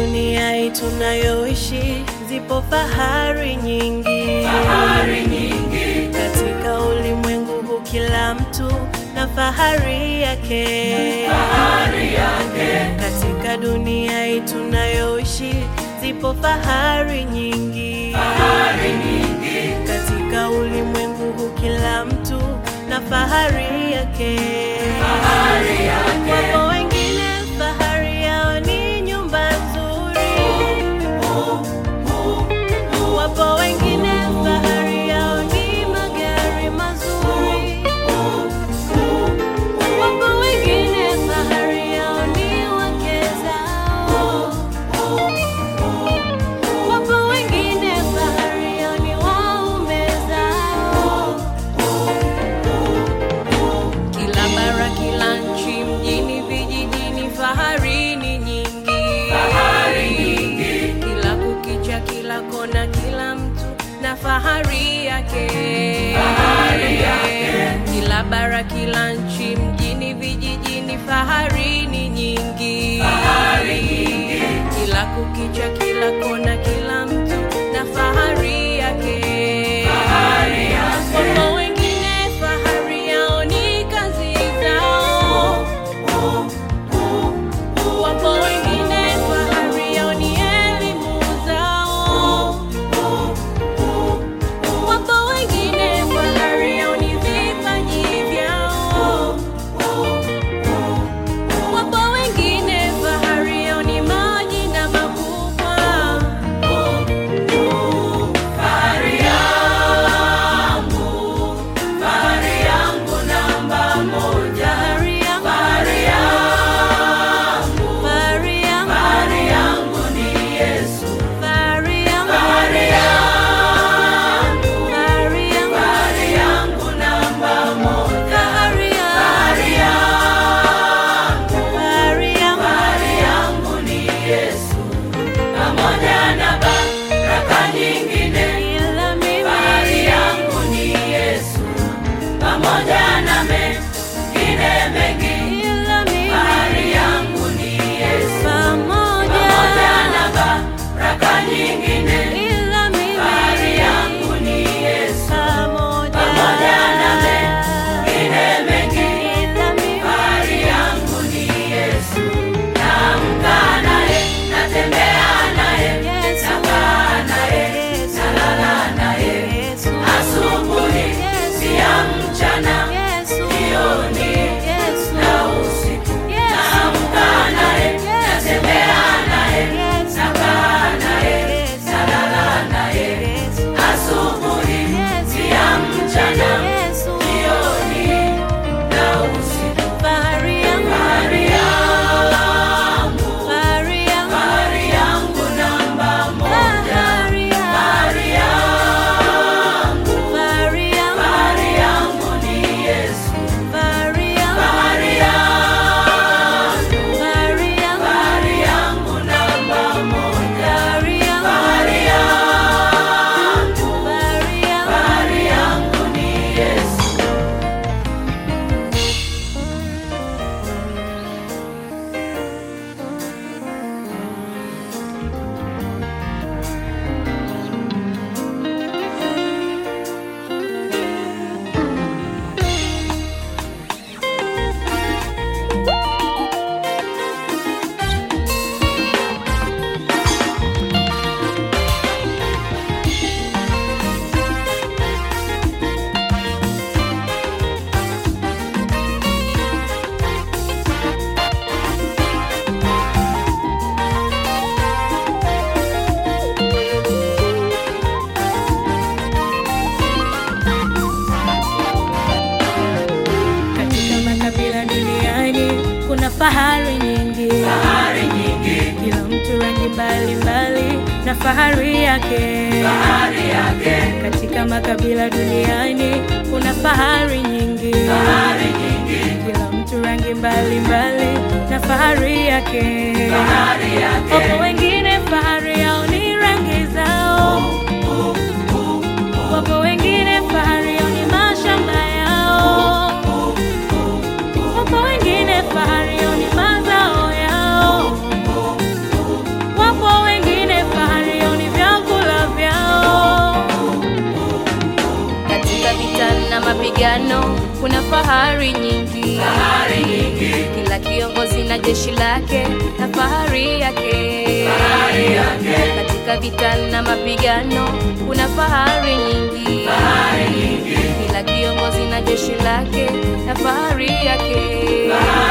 dunia hii tunayoishi zipo fahari nyingi, katika ulimwengu huu kila mtu na fahari yake, katika dunia hii tunayoishi zipo fahari nyingi, katika ulimwengu huu kila mtu na fahari yake, wapo wengine fahari yao ni nyumba nzuri, wapo wengine fahari yao ni magari mazuri, wapo wengine fahari yao ni wake zao, wapo wengine fahari yao ni waume zao. Kila bara, kila nchi, mjini, vijijini, fahari ni nyingi, kila kukicha, kila kona, kila mtu na fahari yake, kila bara, kila nchi, mjini, vijijini, fahari ni nyingi, kila kukicha, kila kona, kila mtu na fahari yake, wapo wengine fahari yao ni kazi zao, wapo wengine fahari yao ni elimu zao, wapo wengine fahari yao ni vipaji vyao, wapo wengine fahari yao ni majina makubwa. Fahari yangu namba moja, fahari yangu ni Yesu, fahari yangu namba moja, fahari yangu ni Yesu, pamoja na baraka nyingine, ila mimi fahari yangu ni Yesu, pamoja na mengine mengi, ila mimi fahari yangu ni Yesu, pamoja na baraka nyingine, ila mimi fahari yangu ni Yesu, pamoja na mengine mengi, ila mimi fahari yangu ni Yesu. Naamka naye, natembea naye, nakaa naye, nalala naye, asubuhi pia mchana, jioni na usiku. Naamka naye, natembea naye, nakaa naye, nalala naye, asubuhi pia mchana, jioni na usiku. Fahari yangu namba moja, fahari yangu ni Yesu, fahari yangu namba moja, fahari yangu ni Yesu. Katika makabila duniani kuna fahari nyingi, kila mtu rangi mbalimbali na fahari yake, katika makabila duniani kuna fahari nyingi, kila mtu rangi mbalimbali na fahari yake, wapo wengine fahari yao ni rangi zao, wapo wengine fahari yao ni mashamba yao, wapo wengine fahari yao ni mazao yao, wapo mapigano kuna fahari nyingi. Kila kiongozi na jeshi lake na fahari yake. Katika vita na mapigano kuna fahari nyingi. Kila kiongozi na jeshi lake na fahari yake.